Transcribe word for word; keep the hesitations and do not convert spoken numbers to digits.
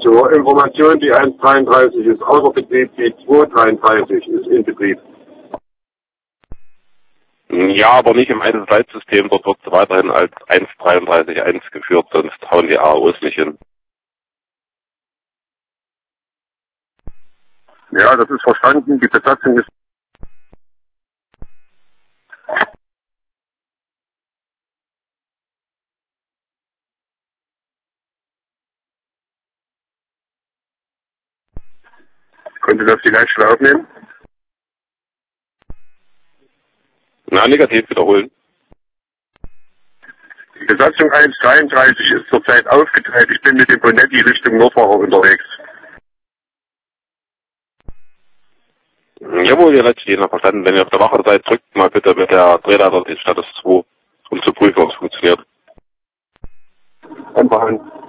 Zur Information, die eins dreiunddreißig ist außer Betrieb, die zwei dreiunddreißig ist in Betrieb. Ja, aber nicht im Einzelleitsystem, dort wird weiterhin als eins dreiunddreißig eins geführt, sonst hauen die A Os nicht hin. Ja, das ist verstanden, die Besatzung ist... Konnte das vielleicht schon aufnehmen? Na, negativ wiederholen. Die Besatzung eins dreiunddreißig ist zurzeit aufgeteilt. Ich bin mit dem Bonetti Richtung Nordbacher unterwegs. Jawohl, ihr Letztstehender verstanden. Wenn ihr auf der Wache seid, drückt mal bitte mit der Drehleiter den Status zwei, um zu prüfen, ob es funktioniert. Anfahren.